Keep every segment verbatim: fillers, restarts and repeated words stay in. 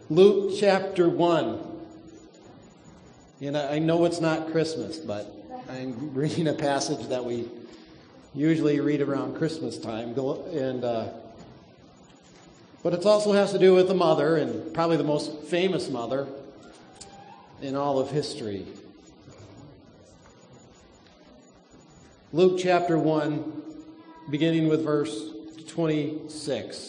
Luke chapter one. And I know it's not Christmas, but I'm reading a passage that we usually read around Christmas time. And uh, but it also has to do with a mother, and probably the most famous mother in all of history. Luke chapter one, beginning with verse twenty-six.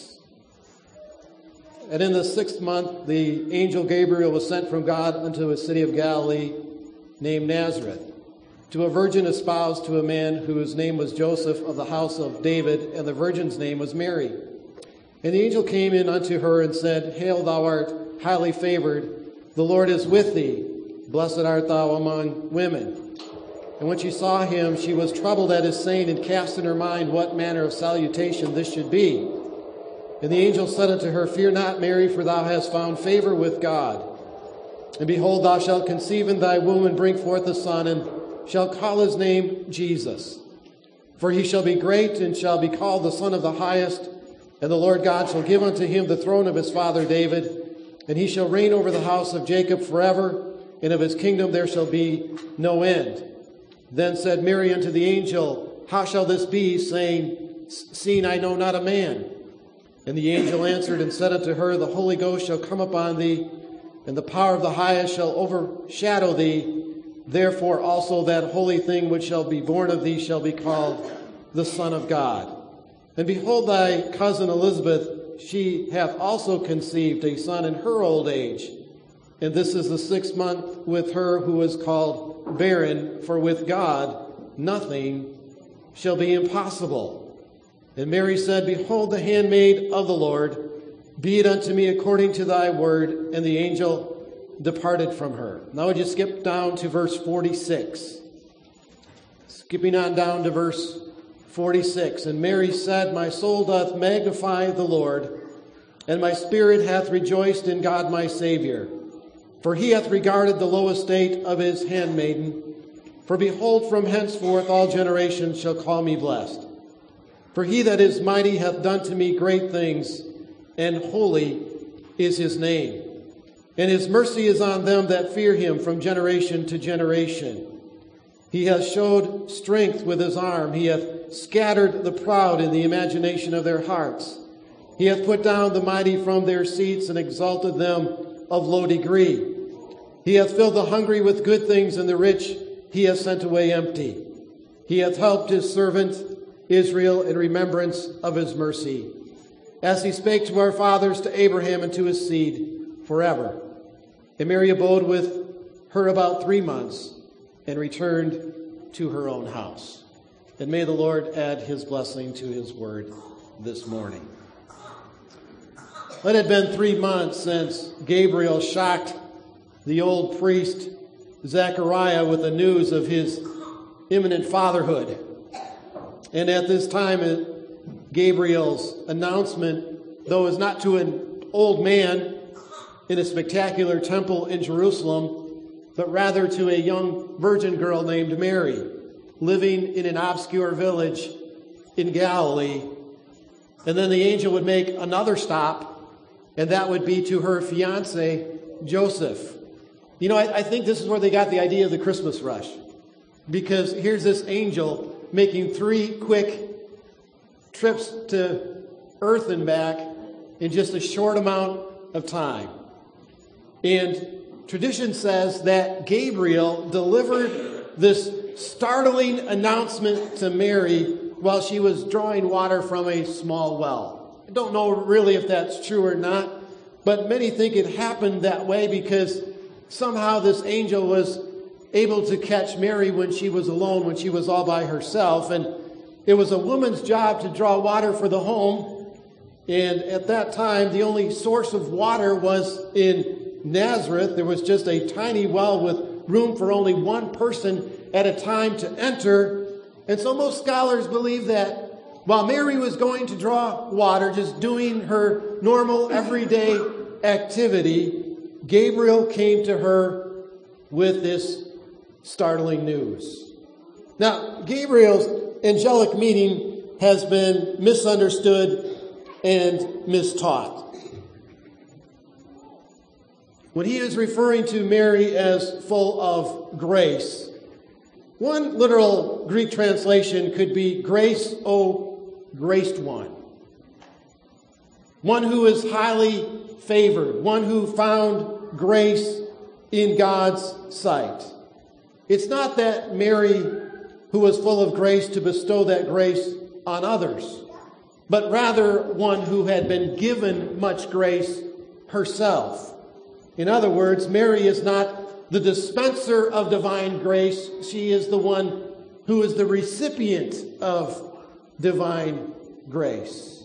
And in the sixth month, the angel Gabriel was sent from God unto a city of Galilee named Nazareth, to a virgin espoused to a man whose name was Joseph of the house of David, and the virgin's name was Mary. And the angel came in unto her and said, Hail, thou art highly favored, the Lord is with thee. Blessed art thou among women. And when she saw him, she was troubled at his saying, and cast in her mind what manner of salutation this should be. And the angel said unto her, Fear not, Mary, for thou hast found favor with God. And behold, thou shalt conceive in thy womb, and bring forth a son, and shalt call his name Jesus. For he shall be great, and shall be called the Son of the Highest. And the Lord God shall give unto him the throne of his father David, and he shall reign over the house of Jacob forever, and of his kingdom there shall be no end. Then said Mary unto the angel, How shall this be, saying, Seeing I know not a man? And the angel answered and said unto her, The Holy Ghost shall come upon thee, and the power of the highest shall overshadow thee. Therefore also that holy thing which shall be born of thee shall be called the Son of God. And behold, thy cousin Elizabeth, she hath also conceived a son in her old age. And this is the sixth month with her who is called barren, for with God nothing shall be impossible. And Mary said, Behold, the handmaid of the Lord, be it unto me according to thy word. And the angel departed from her. Now would you skip down to verse forty-six? Skipping on down to verse forty-six. And Mary said, My soul doth magnify the Lord, and my spirit hath rejoiced in God my Savior. For he hath regarded the low estate of his handmaiden. For behold, from henceforth all generations shall call me blessed. For he that is mighty hath done to me great things, and holy is his name. And his mercy is on them that fear him from generation to generation. He hath showed strength with his arm. He hath scattered the proud in the imagination of their hearts. He hath put down the mighty from their seats, and exalted them of low degree. He hath filled the hungry with good things, and the rich he hath sent away empty. He hath helped his servant Israel in remembrance of his mercy, as he spake to our fathers, to Abraham, and to his seed forever. And Mary abode with her about three months, and returned to her own house. And may the Lord add his blessing to his word this morning. It had been three months since Gabriel shocked the old priest Zechariah with the news of his imminent fatherhood. And at this time, Gabriel's announcement, though is not to an old man in a spectacular temple in Jerusalem, but rather to a young virgin girl named Mary, living in an obscure village in Galilee. And then the angel would make another stop, and that would be to her fiancé, Joseph. You know, I, I think this is where they got the idea of the Christmas rush. Because here's this angel making three quick trips to earth and back in just a short amount of time. And tradition says that Gabriel delivered this startling announcement to Mary while she was drawing water from a small well. I don't know really if that's true or not, but many think it happened that way because somehow this angel was able to catch Mary when she was alone, when she was all by herself. And it was a woman's job to draw water for the home. And at that time, the only source of water was in Nazareth. There was just a tiny well with room for only one person at a time to enter. And so most scholars believe that while Mary was going to draw water, just doing her normal everyday activity, Gabriel came to her with this startling news. Now, Gabriel's angelic meeting has been misunderstood and mistaught. when he is referring to Mary as full of grace, one literal Greek translation could be grace, O graced one. One who is highly favored, one who found grace in God's sight. It's not that Mary, who was full of grace, to bestow that grace on others, but rather one who had been given much grace herself. In other words, Mary is not the dispenser of divine grace. She is the one who is the recipient of divine grace.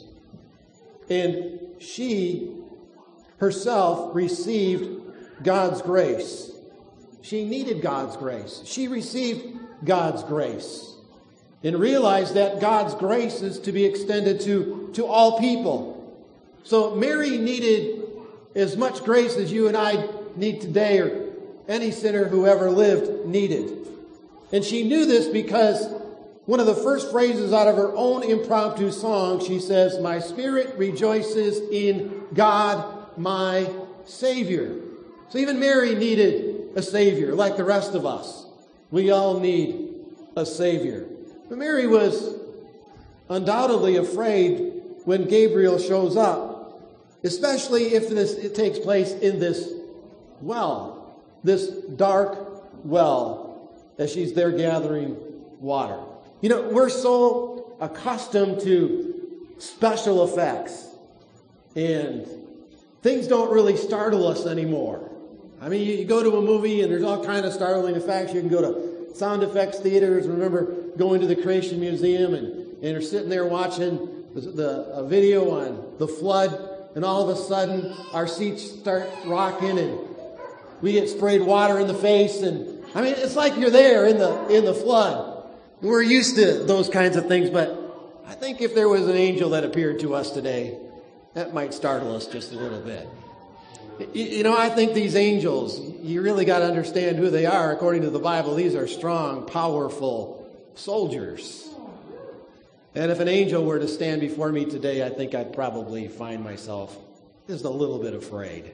And she herself received God's grace. She needed God's grace. She received God's grace and realized that God's grace is to be extended to, to all people. So Mary needed as much grace as you and I need today, or any sinner who ever lived needed. And she knew this because one of the first phrases out of her own impromptu song, she says, "My spirit rejoices in God, my Savior." So even Mary needed a Savior, like the rest of us. We all need a Savior. But Mary was undoubtedly afraid when Gabriel shows up, especially if this it takes place in this well, this dark well, as she's there gathering water. You know, we're so accustomed to special effects, and things don't really startle us anymore. I mean, you, you go to a movie and there's all kind of startling effects. You can go to sound effects theaters. Remember going to the Creation Museum and, and you're sitting there watching the, the a video on the flood, and all of a sudden our seats start rocking and we get sprayed water in the face, and I mean, it's like you're there in the in the flood. We're used to those kinds of things, but I think if there was an angel that appeared to us today, that might startle us just a little bit. You know, I think these angels, you really got to understand who they are. According to the Bible, these are strong, powerful soldiers. And if an angel were to stand before me today, I think I'd probably find myself just a little bit afraid.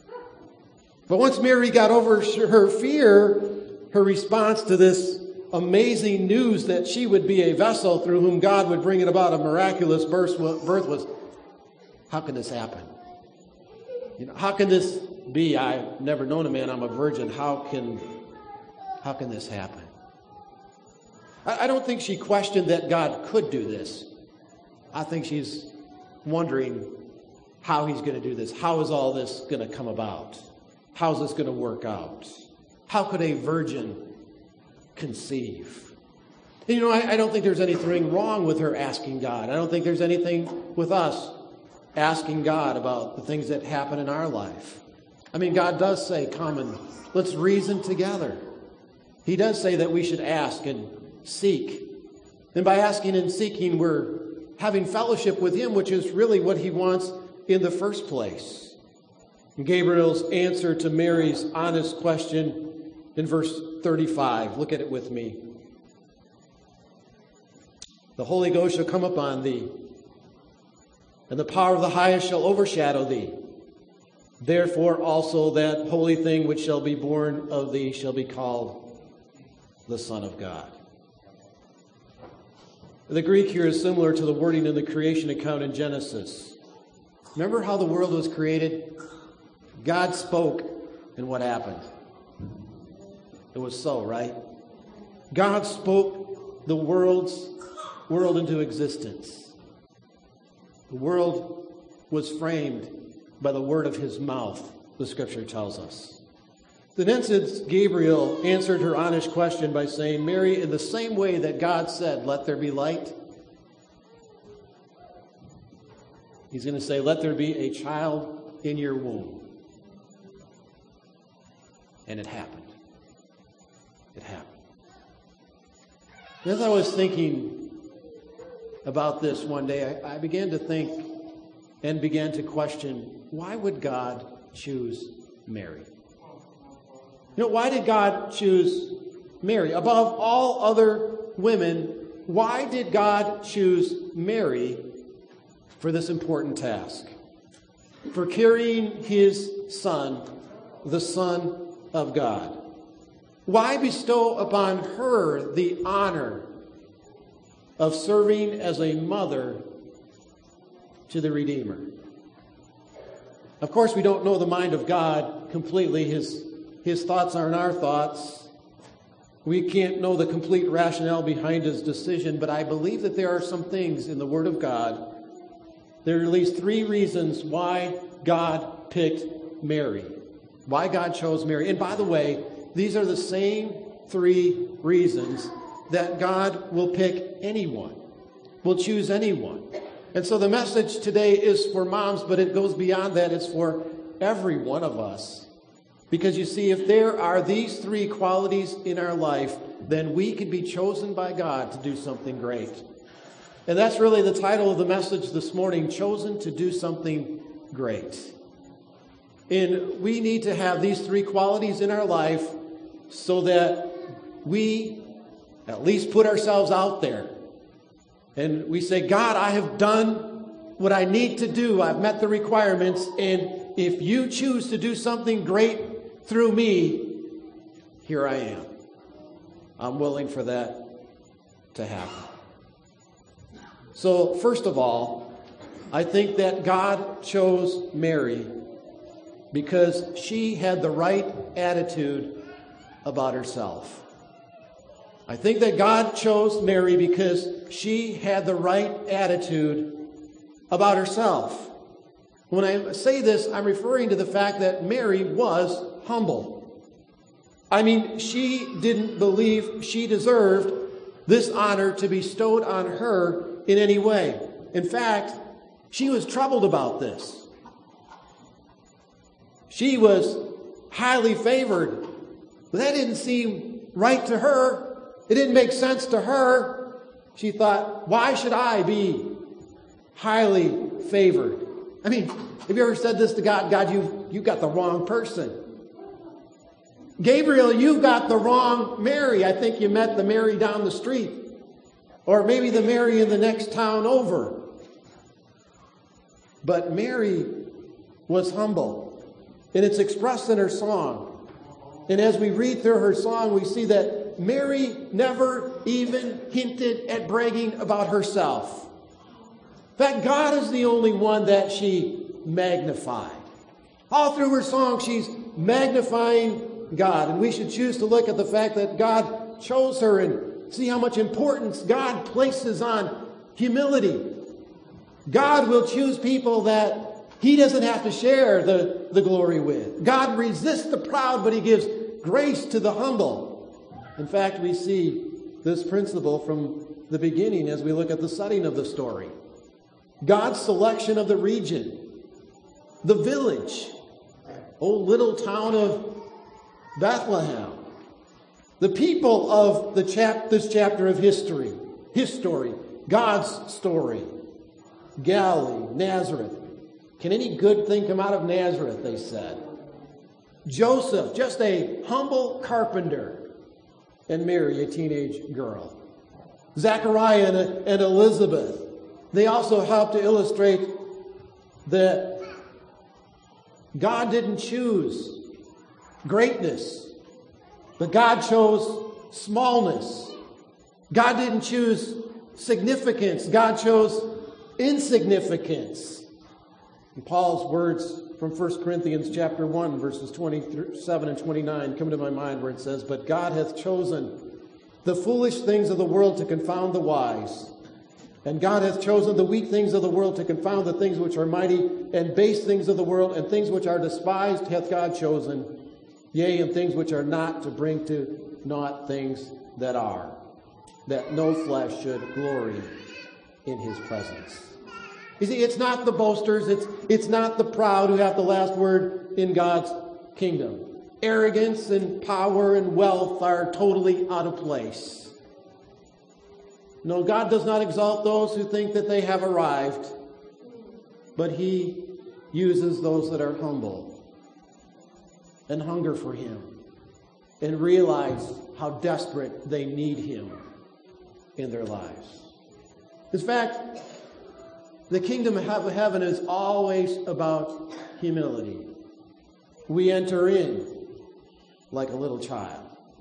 But once Mary got over her fear, her response to this amazing news that she would be a vessel through whom God would bring about a miraculous birth was, how can this happen? You know, how can this be? I've never known a man. I'm a virgin. How can, how can this happen? I, I don't think she questioned that God could do this. I think she's wondering how he's going to do this. How is all this going to come about? How is this going to work out? How could a virgin conceive? And, you know, I, I don't think there's anything wrong with her asking God. I don't think there's anything with us asking God about the things that happen in our life. I mean, God does say, come and let's reason together. He does say that we should ask and seek. And by asking and seeking, we're having fellowship with him, which is really what he wants in the first place. Gabriel's answer to Mary's honest question in verse thirty-five. Look at it with me. The Holy Ghost shall come upon thee, and the power of the highest shall overshadow thee. Therefore also that holy thing which shall be born of thee shall be called the Son of God. The Greek here is similar to the wording in the creation account in Genesis. Remember how the world was created? God spoke, and what happened? It was so, right? God spoke the world's world into existence. The world was framed by the word of his mouth, the scripture tells us. Then since Gabriel answered her honest question by saying, Mary, in the same way that God said, let there be light, he's going to say, let there be a child in your womb. And it happened. It happened. As I was thinking about this one day, I, I began to think and began to question, why would God choose Mary? You know, why did God choose Mary? Above all other women, why did God choose Mary for this important task? For carrying his son the Son of God? Why bestow upon her the honor of serving as a mother to the Redeemer? Of course, we don't know the mind of God completely. His, his thoughts aren't our thoughts. We can't know the complete rationale behind his decision, but I believe that there are some things in the Word of God. There are at least three reasons why God picked Mary, why God chose Mary. And by the way, these are the same three reasons that God will pick anyone, will choose anyone. And so the message today is for moms, but it goes beyond that. It's for every one of us. Because you see, if there are these three qualities in our life, then we can be chosen by God to do something great. And that's really the title of the message this morning, Chosen to Do Something Great. And we need to have these three qualities in our life so that we at least put ourselves out there. And we say, God, I have done what I need to do. I've met the requirements. And if you choose to do something great through me, here I am. I'm willing for that to happen. So, first of all, I think that God chose Mary because she had the right attitude about herself. I think that God chose Mary because she had the right attitude about herself. When I say this, I'm referring to the fact that Mary was humble. I mean, she didn't believe she deserved this honor to be bestowed on her in any way. In fact, she was troubled about this. She was highly favored, but that didn't seem right to her. It didn't make sense to her. She thought, why should I be highly favored? I mean, have you ever said this to God? God, you you got the wrong person. Gabriel, you've got the wrong Mary. I think you met the Mary down the street. Or maybe the Mary in the next town over. But Mary was humble. And it's expressed in her song. And as we read through her song, we see that Mary never even hinted at bragging about herself. In fact, God is the only one that she magnified. All through her song, she's magnifying God. And we should choose to look at the fact that God chose her and see how much importance God places on humility. God will choose people that He doesn't have to share the, the glory with. God resists the proud, but He gives grace to the humble. In fact, we see this principle from the beginning as we look at the setting of the story. God's selection of the region, the village, old little town of Bethlehem, the people of the chap- this chapter of history, His story, God's story, Galilee, Nazareth. Can any good thing come out of Nazareth, they said. Joseph, just a humble carpenter, and Mary, a teenage girl. Zechariah and, and Elizabeth, they also help to illustrate that God didn't choose greatness, but God chose smallness. God didn't choose significance. God chose insignificance. And Paul's words from First Corinthians chapter one, verses twenty-seven and twenty-nine come to my mind where it says, "But God hath chosen the foolish things of the world to confound the wise. And God hath chosen the weak things of the world to confound the things which are mighty, and base things of the world, and things which are despised hath God chosen, yea, and things which are not, to bring to naught things that are, that no flesh should glory in His presence." You see, it's not the boasters, it's, it's not the proud who have the last word in God's kingdom. Arrogance and power and wealth are totally out of place. No, God does not exalt those who think that they have arrived, but He uses those that are humble and hunger for Him and realize how desperate they need Him in their lives. In fact, the kingdom of heaven is always about humility. we enter in like a little child.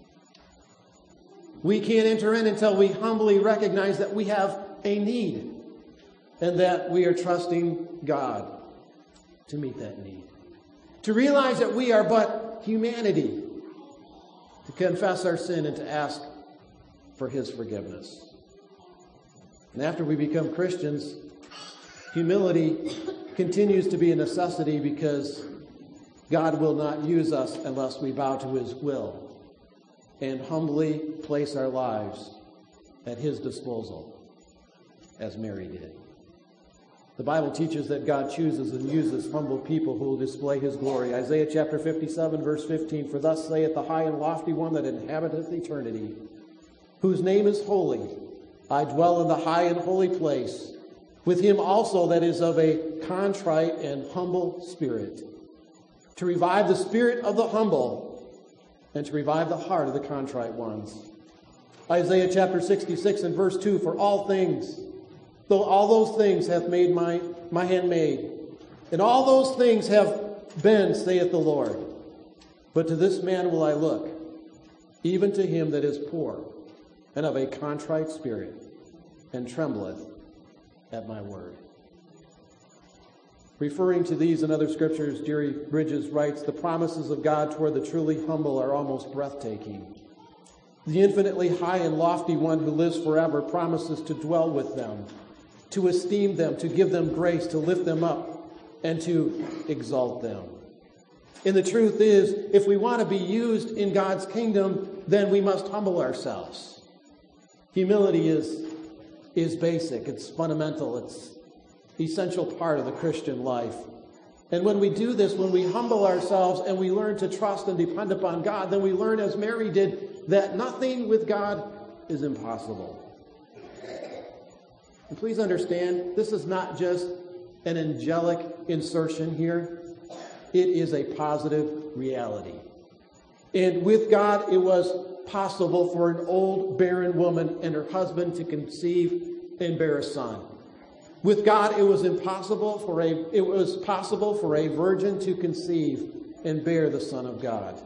We can't enter in until we humbly recognize that we have a need and that we are trusting God to meet that need. To realize that we are but humanity, to confess our sin and to ask for His forgiveness. And after we become Christians, humility continues to be a necessity because God will not use us unless we bow to His will and humbly place our lives at His disposal, as Mary did. The Bible teaches that God chooses and uses humble people who will display His glory. Isaiah chapter fifty-seven, verse fifteen, "For thus saith the high and lofty one that inhabiteth eternity, whose name is holy. I dwell in the high and holy place, with him also that is of a contrite and humble spirit, to revive the spirit of the humble, and to revive the heart of the contrite ones." Isaiah chapter sixty-six and verse two, "For all things, though all those things hath made my, my hand made, and all those things have been, saith the Lord. But to this man will I look, even to him that is poor, and of a contrite spirit, and trembleth at my word." Referring to these and other scriptures, Jerry Bridges writes, "The promises of God toward the truly humble are almost breathtaking. The infinitely high and lofty one who lives forever promises to dwell with them, to esteem them, to give them grace, to lift them up, and to exalt them." And the truth is, if we want to be used in God's kingdom, then we must humble ourselves. Humility is, is basic, it's fundamental, it's essential part of the Christian life. And when we do this, when we humble ourselves and we learn to trust and depend upon God, then we learn, as Mary did, that nothing with God is impossible. And please understand, this is not just an angelic insertion here. It is a positive reality. And with God, it was possible for an old barren woman and her husband to conceive and bear a son. With God, it was impossible for a it was possible for a virgin to conceive and bear the Son of God.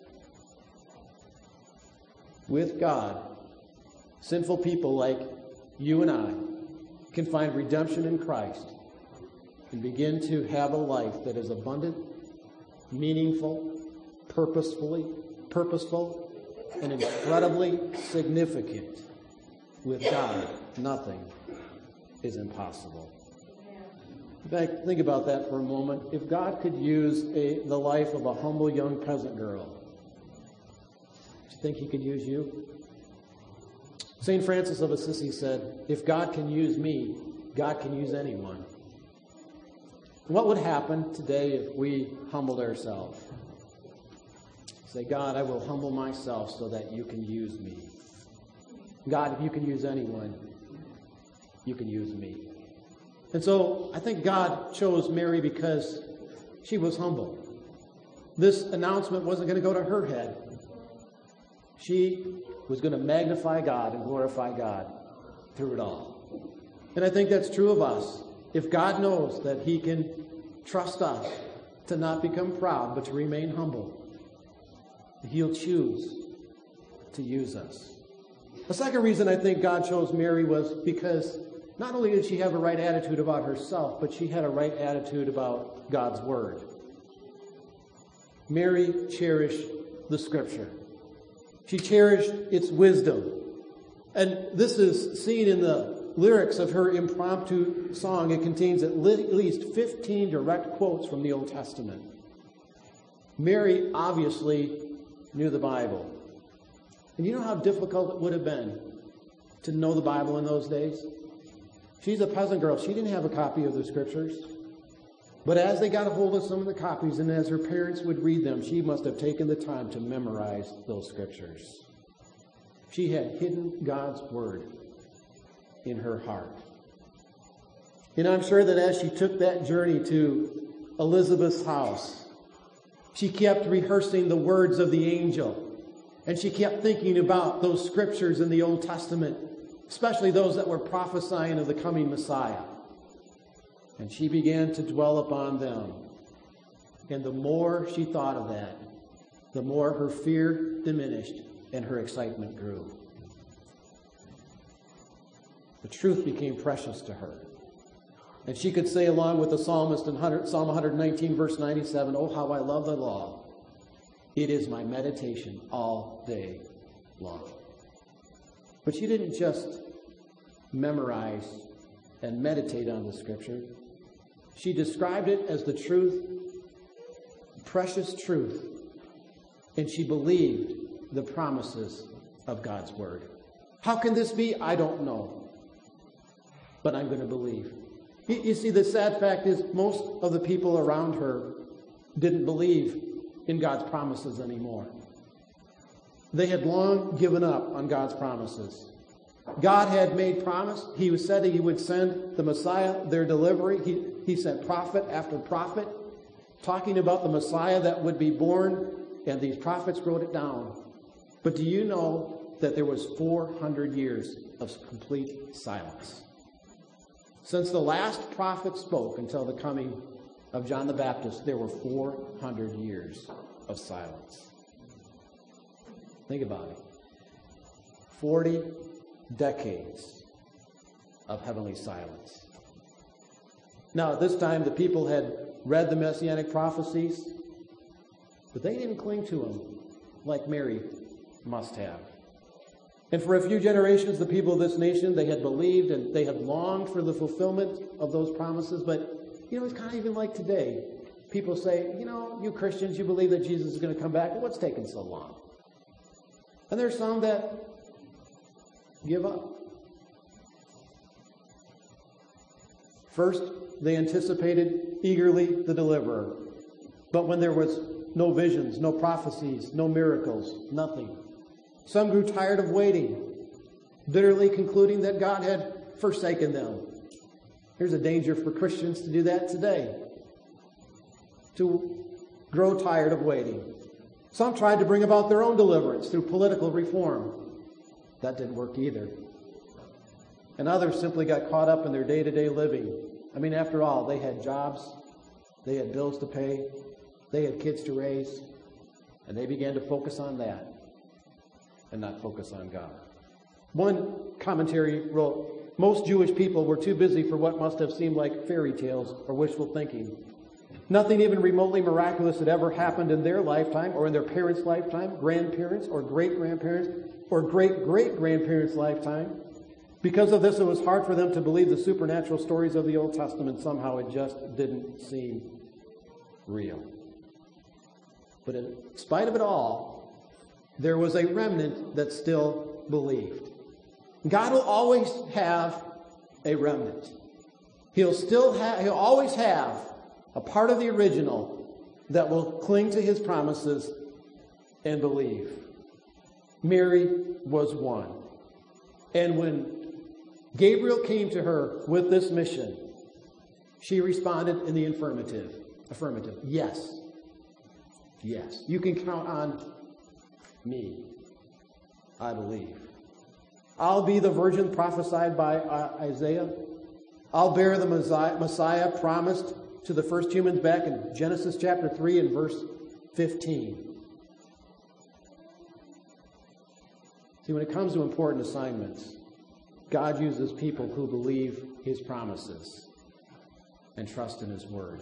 With God, sinful people like you and I can find redemption in Christ and begin to have a life that is abundant, meaningful, purposefully, purposeful, and incredibly significant. With God, nothing is impossible. In fact, think about that for a moment. If God could use a, the life of a humble young peasant girl, do you think He could use you? Saint Francis of Assisi said, "If God can use me, God can use anyone." What would happen today if we humbled ourselves? Say, "God, I will humble myself so that you can use me." God, if you can use anyone, you can use me. And so I think God chose Mary because she was humble. This announcement wasn't going to go to her head. She was going to magnify God and glorify God through it all. And I think that's true of us. If God knows that He can trust us to not become proud, but to remain humble, He'll choose to use us. The second reason I think God chose Mary was because not only did she have a right attitude about herself, but she had a right attitude about God's Word. Mary cherished the Scripture. She cherished its wisdom. And this is seen in the lyrics of her impromptu song. It contains at least fifteen direct quotes from the Old Testament. Mary obviously knew the Bible. And you know how difficult it would have been to know the Bible in those days? She's a peasant girl. She didn't have a copy of the Scriptures. But as they got a hold of some of the copies and as her parents would read them, she must have taken the time to memorize those Scriptures. She had hidden God's Word in her heart. And I'm sure that as she took that journey to Elizabeth's house, she kept rehearsing the words of the angel. And she kept thinking about those Scriptures in the Old Testament, especially those that were prophesying of the coming Messiah. And she began to dwell upon them. And the more she thought of that, the more her fear diminished and her excitement grew. The truth became precious to her. And she could say, along with the psalmist in Psalm one nineteen, verse ninety-seven, "Oh, how I love the law. It is my meditation all day long." But she didn't just memorize and meditate on the Scripture. She described it as the truth, precious truth, and she believed the promises of God's Word. How can this be? I don't know. But I'm going to believe. You, you see, the sad fact is most of the people around her didn't believe in God's promises anymore. They had long given up on God's promises. God had made promise. He said he would send the Messiah, their delivery. He, he sent prophet after prophet, talking about the Messiah that would be born, and these prophets wrote it down. But do you know that there was four hundred years of complete silence? Since the last prophet spoke until the coming of John the Baptist, there were four hundred years of silence. Think about it. forty decades of heavenly silence. Now, at this time, the people had read the Messianic prophecies, but they didn't cling to them like Mary must have. And for a few generations, the people of this nation, they had believed and they had longed for the fulfillment of those promises. But, you know, it's kind of even like today. People say, you know, you Christians, you believe that Jesus is going to come back. Well, what's taking so long? And there's some that give up. First, they anticipated eagerly the deliverer. But when there was no visions, no prophecies, no miracles, nothing, some grew tired of waiting, bitterly concluding that God had forsaken them. Here's a danger for Christians to do that today, to grow tired of waiting. Some tried to bring about their own deliverance through political reform. That didn't work either. And others simply got caught up in their day-to-day living. I mean, after all, they had jobs, they had bills to pay, they had kids to raise, and they began to focus on that and not focus on God. One commentary wrote, "Most Jewish people were too busy for what must have seemed like fairy tales or wishful thinking. Nothing even remotely miraculous had ever happened in their lifetime or in their parents' lifetime, grandparents or great-grandparents or great-great-grandparents' lifetime. Because of this, it was hard for them to believe the supernatural stories of the Old Testament. Somehow it just didn't seem real." But in spite of it all, there was a remnant that still believed. God will always have a remnant. He'll still have, he'll always have a part of the original that will cling to his promises and believe. Mary was one. And when Gabriel came to her with this mission, she responded in the affirmative. Affirmative. Yes. Yes. You can count on me. I believe. I'll be the virgin prophesied by Isaiah. I'll bear the Messiah promised to the first humans back in Genesis chapter three and verse fifteen. See, when it comes to important assignments, God uses people who believe his promises and trust in his word.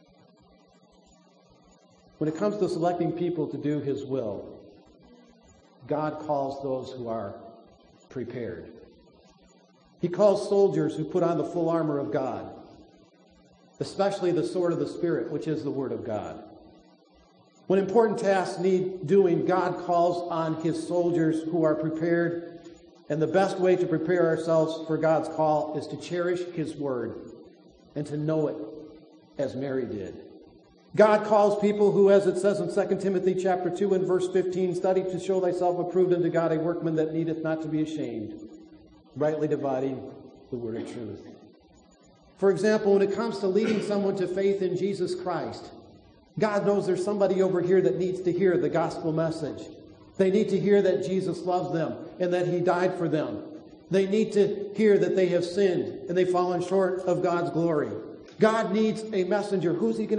When it comes to selecting people to do his will, God calls those who are prepared. He calls soldiers who put on the full armor of God, especially the sword of the Spirit, which is the Word of God. When important tasks need doing, God calls on his soldiers who are prepared. And the best way to prepare ourselves for God's call is to cherish his Word and to know it as Mary did. God calls people who, as it says in Second Timothy chapter two and verse fifteen, study to show thyself approved unto God, a workman that needeth not to be ashamed, rightly dividing the word of truth. For example, when it comes to leading someone to faith in Jesus Christ, God knows there's somebody over here that needs to hear the gospel message. They need to hear that Jesus loves them and that he died for them. They need to hear that they have sinned and they've fallen short of God's glory. God needs a messenger. Who's he going to pick?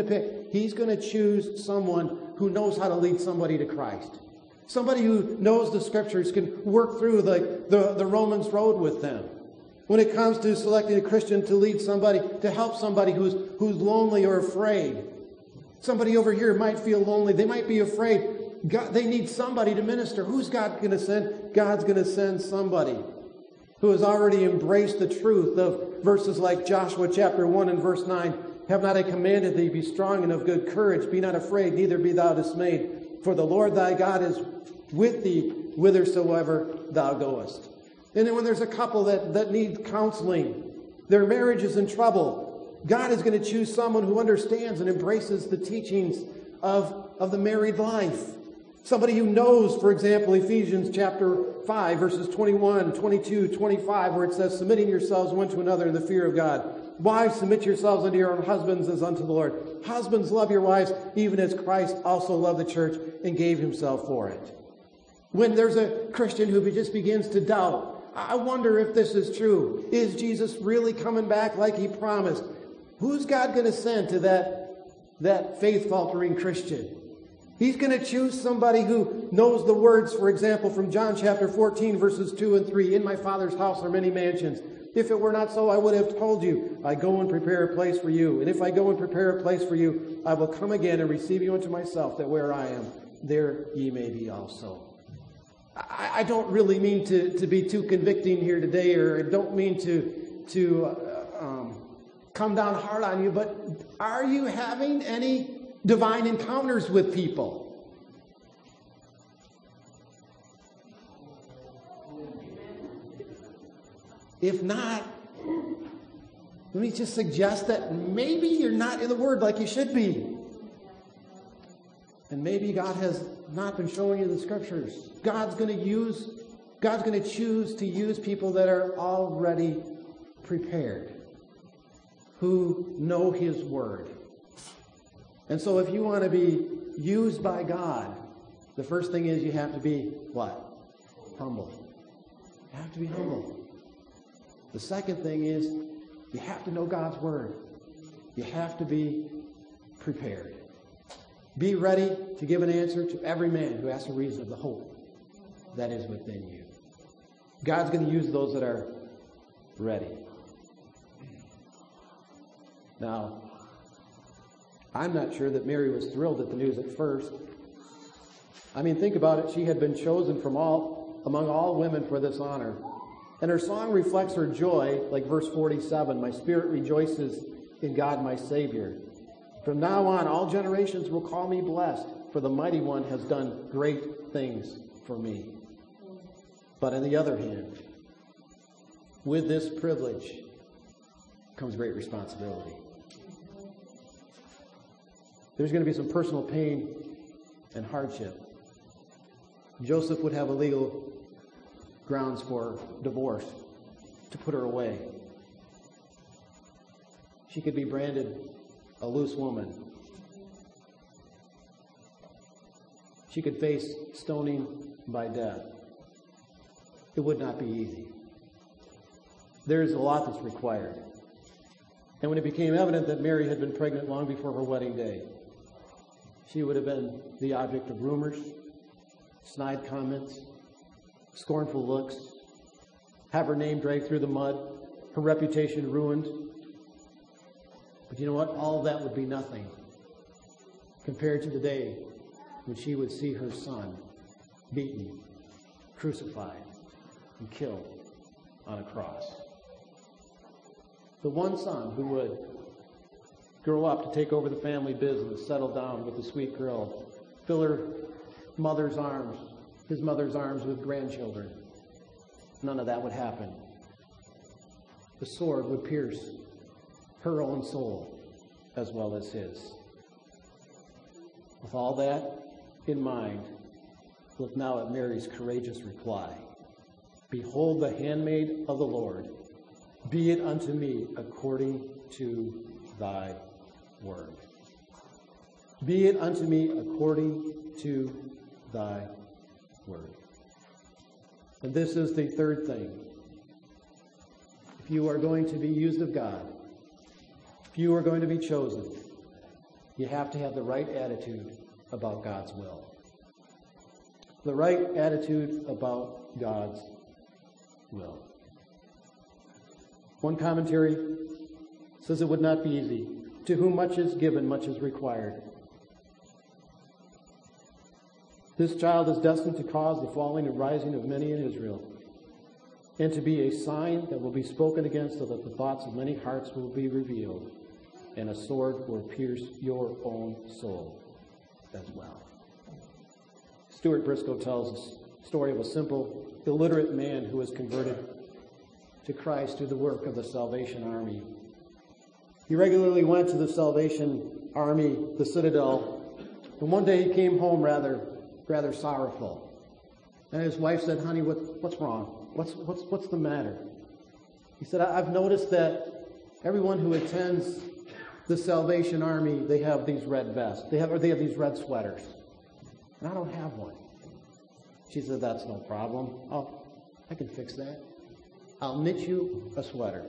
He's going to choose someone who knows how to lead somebody to Christ. Somebody who knows the Scriptures, can work through the, the, the Romans road with them. When it comes to selecting a Christian to lead somebody, to help somebody who's, who's lonely or afraid. Somebody over here might feel lonely. They might be afraid. God, they need somebody to minister. Who's God going to send? God's going to send somebody who has already embraced the truth of verses like Joshua chapter one and verse nine. Have not I commanded thee, be strong and of good courage. Be not afraid, neither be thou dismayed. For the Lord thy God is with thee whithersoever thou goest. And then when there's a couple that, that needs counseling, their marriage is in trouble, God is going to choose someone who understands and embraces the teachings of, of the married life. Somebody who knows, for example, Ephesians chapter five, verses twenty-one, twenty-two, twenty-five, where it says, submitting yourselves one to another in the fear of God. Wives, submit yourselves unto your own husbands as unto the Lord. Husbands, love your wives, even as Christ also loved the church and gave himself for it. When there's a Christian who just begins to doubt, I wonder if this is true. Is Jesus really coming back like he promised? Who's God going to send to that, that faith-faltering Christian? He's going to choose somebody who knows the words, for example, from John chapter fourteen, verses two and three. In my Father's house are many mansions. If it were not so, I would have told you, I go and prepare a place for you. And if I go and prepare a place for you, I will come again and receive you unto myself, that where I am, there ye may be also. I, I don't really mean to, to be too convicting here today, or I don't mean to, to uh, um, come down hard on you, but are you having any divine encounters with people? If not, let me just suggest that maybe you're not in the Word like you should be. And maybe God has not been showing you the Scriptures. God's going to use, God's going to choose to use people that are already prepared, who know His Word. And so if you want to be used by God, the first thing is you have to be what? Humble. You have to be humble. The second thing is you have to know God's Word. You have to be prepared. Be ready to give an answer to every man who asks a reason of the hope that is within you. God's going to use those that are ready. Now, I'm not sure that Mary was thrilled at the news at first. I mean, think about it. She had been chosen from all among all women for this honor. And her song reflects her joy, like verse forty-seven, my spirit rejoices in God my Savior. From now on, all generations will call me blessed, for the Mighty One has done great things for me. But on the other hand, with this privilege comes great responsibility. There's going to be some personal pain and hardship. Joseph would have a legal grounds for divorce to put her away. She could be branded a loose woman. She could face stoning by death. It would not be easy. There's a lot that's required. And when it became evident that Mary had been pregnant long before her wedding day, she would have been the object of rumors, snide comments, scornful looks, have her name dragged through the mud, her reputation ruined. But you know what? All of that would be nothing compared to the day when she would see her son beaten, crucified, and killed on a cross. The one son who would grow up to take over the family business, settle down with the sweet girl, fill her mother's arms, his mother's arms with grandchildren. None of that would happen. The sword would pierce her own soul as well as his. With all that in mind, look now at Mary's courageous reply. Behold the handmaid of the Lord. Be it unto me according to thy word. Be it unto me according to thy word. And this is the third thing. If you are going to be used of God, if you are going to be chosen, you have to have the right attitude about God's will. The right attitude about God's will. One commentary says it would not be easy. To whom much is given, much is required. This child is destined to cause the falling and rising of many in Israel, and to be a sign that will be spoken against, so that the thoughts of many hearts will be revealed, and a sword will pierce your own soul as well. Stuart Briscoe tells the story of a simple, illiterate man who was converted to Christ through the work of the Salvation Army. He regularly went to the Salvation Army, the Citadel, and one day he came home rather, rather sorrowful. And his wife said, "Honey, what, what's wrong? What's, what's, what's the matter?" He said, "I've noticed that everyone who attends the Salvation Army, they have these red vests. They have, or they have these red sweaters. And I don't have one." She said, "That's no problem. I'll, I can fix that. I'll knit you a sweater."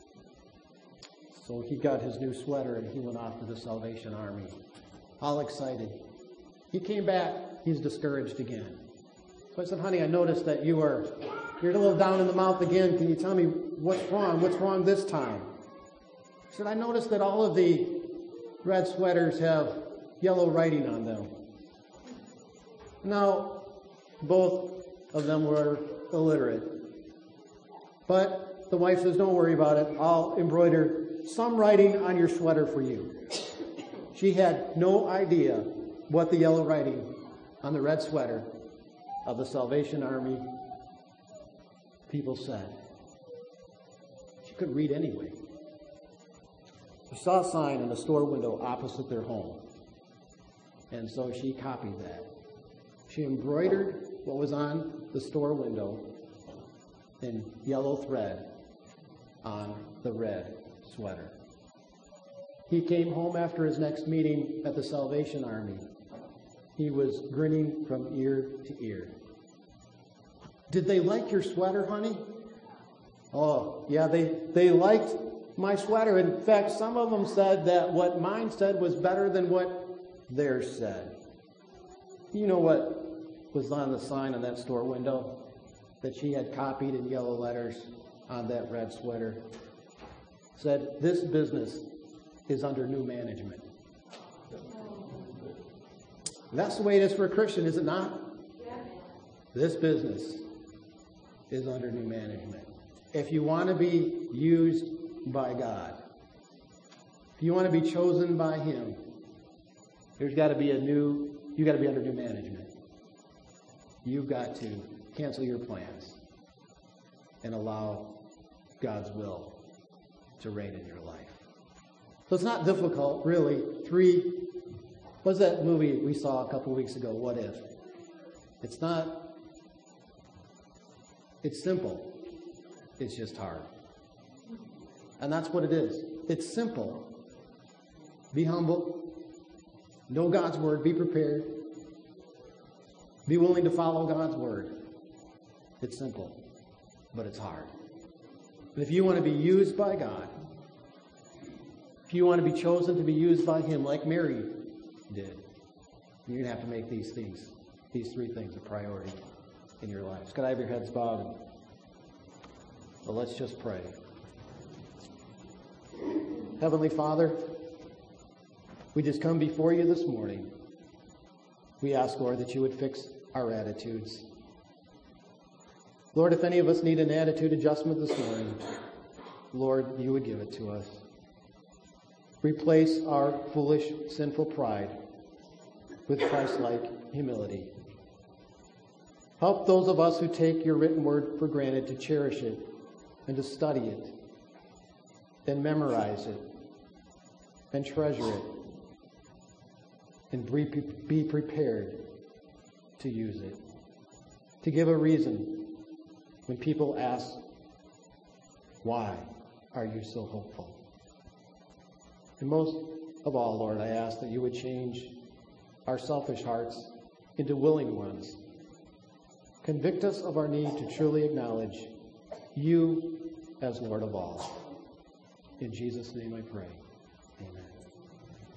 So he got his new sweater and he went off to the Salvation Army, all excited. He came back, he's discouraged again. So I said, "Honey, I noticed that you are, you're a little down in the mouth again. Can you tell me what's wrong? What's wrong this time?" He said, "I noticed that all of the red sweaters have yellow writing on them." Now, both of them were illiterate. But the wife says, "Don't worry about it. I'll embroider some writing on your sweater for you." She had no idea what the yellow writing on the red sweater of the Salvation Army people said. She couldn't read anyway. She saw a sign in a store window opposite their home. And so she copied that. She embroidered what was on the store window in yellow thread on the red sweater. He came home after his next meeting at the Salvation Army. He was grinning from ear to ear. "Did they like your sweater, honey?" "Oh, yeah, they, they liked my sweater. In fact, some of them said that what mine said was better than what theirs said." You know what was on the sign on that store window that she had copied in yellow letters on that red sweater? It said, "This business is under new management." That's the way it is for a Christian, is it not? Yeah. This business is under new management. If you want to be used by God, if you want to be chosen by Him, there's got to be a new, you've got to be under new management. You've got to cancel your plans and allow God's will to reign in your life. So it's not difficult, really. Three, what's that movie we saw a couple weeks ago, What If? It's not, it's simple. It's just hard. And that's what it is. It's simple. Be humble. Know God's word. Be prepared. Be willing to follow God's word. It's simple, but it's hard. But if you want to be used by God, if you want to be chosen to be used by Him like Mary did, you're going to have to make these things, these three things a priority in your lives. Could I have your heads bowed? And, well, let's just pray. Heavenly Father, we just come before you this morning. We ask, Lord, that you would fix our attitudes. Lord, if any of us need an attitude adjustment this morning, Lord, you would give it to us. Replace our foolish, sinful pride with Christ-like humility. Help those of us who take your written word for granted to cherish it and to study it and memorize it and treasure it and be prepared to use it. To give a reason when people ask, why are you so hopeful? And most of all, Lord, I ask that you would change our selfish hearts into willing ones. Convict us of our need to truly acknowledge you as Lord of all. In Jesus' name I pray. Amen.